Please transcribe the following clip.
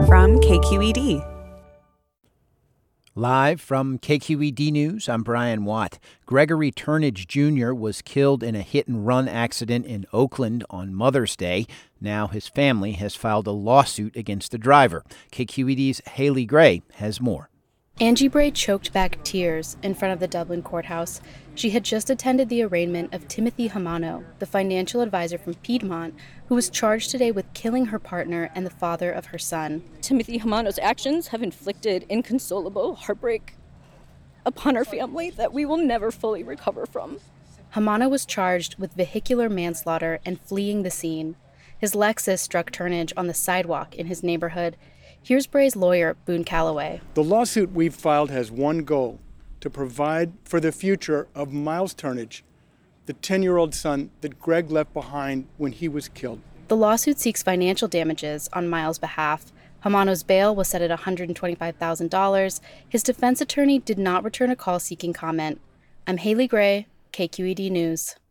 from KQED. Live from KQED News, I'm Brian Watt. Gregory Turnage Jr. was killed in a hit-and-run accident in Oakland on Mother's Day. Now his family has filed a lawsuit against the driver. KQED's Haley Gray has more. Angie Bray choked back tears in front of the Dublin courthouse. She had just attended the arraignment of Timothy Hamano, the financial advisor from Piedmont, who was charged today with killing her partner and the father of her son. Timothy Hamano's actions have inflicted inconsolable heartbreak upon our family that we will never fully recover from. Hamano was charged with vehicular manslaughter and fleeing the scene. His Lexus struck Turnage on the sidewalk in his neighborhood. Here's Bray's lawyer, Boone Calloway. The lawsuit we've filed has one goal: to provide for the future of Miles Turnage, the 10-year-old son that Greg left behind when he was killed. The lawsuit seeks financial damages on Miles' behalf. Hamano's bail was set at $125,000. His defense attorney did not return a call seeking comment. I'm Haley Gray, KQED News.